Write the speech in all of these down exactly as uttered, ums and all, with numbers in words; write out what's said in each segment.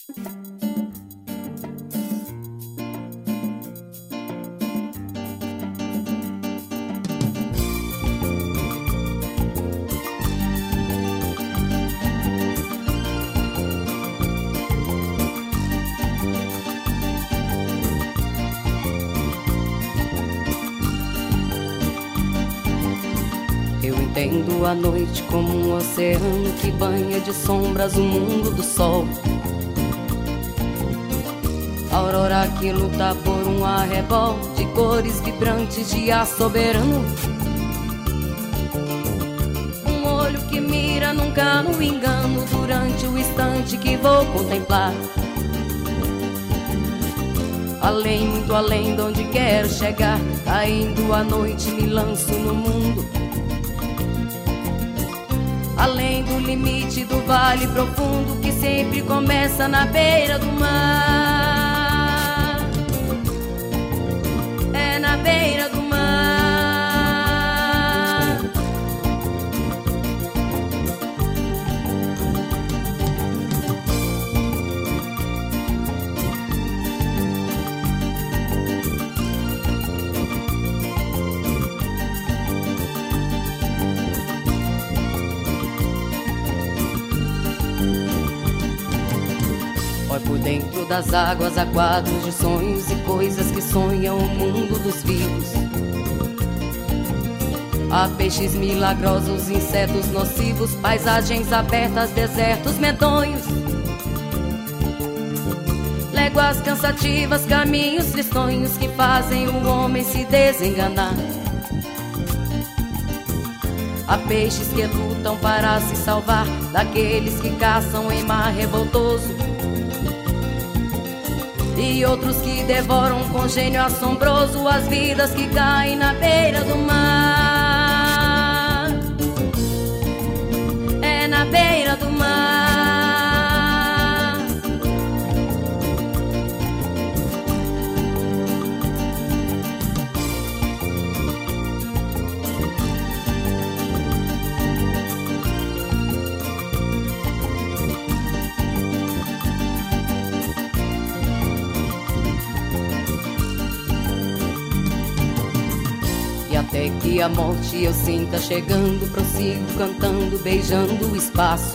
Eu entendo a noite como um oceano que banha de sombras o mundo do sol. A aurora que luta por um arrebol de cores vibrantes, dia soberano. Um olho que mira, nunca no engano, durante o instante que vou contemplar. Além, muito além de onde quero chegar, caindo a noite me lanço no mundo. Além do limite do vale profundo que sempre começa na beira do mar. É na beira do mar. Olha por dentro das águas, há quadros de sonhos e coisas que sonham o mundo dos vivos. Há peixes milagrosos, insetos nocivos, paisagens abertas, desertos medonhos. Léguas cansativas, caminhos tristonhos que fazem o homem se desenganar. Há peixes que lutam para se salvar daqueles que caçam em mar revoltoso. E outros que devoram com gênio assombroso as vidas que caem na beira do mar. É na beira do mar. Até que a morte eu sinta chegando, prossigo cantando, beijando o espaço.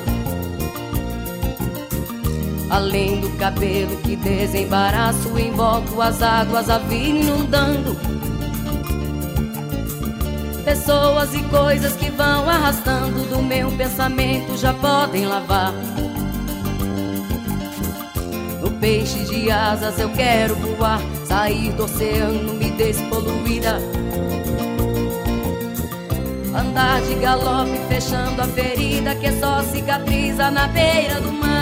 Além do cabelo que desembaraço, invoco as águas a vir inundando. Pessoas e coisas que vão arrastando do meu pensamento já podem lavar. No peixe de asas eu quero voar, sair do oceano, me despoluída. Andar de galope, fechando a ferida que só cicatriza na beira do mar.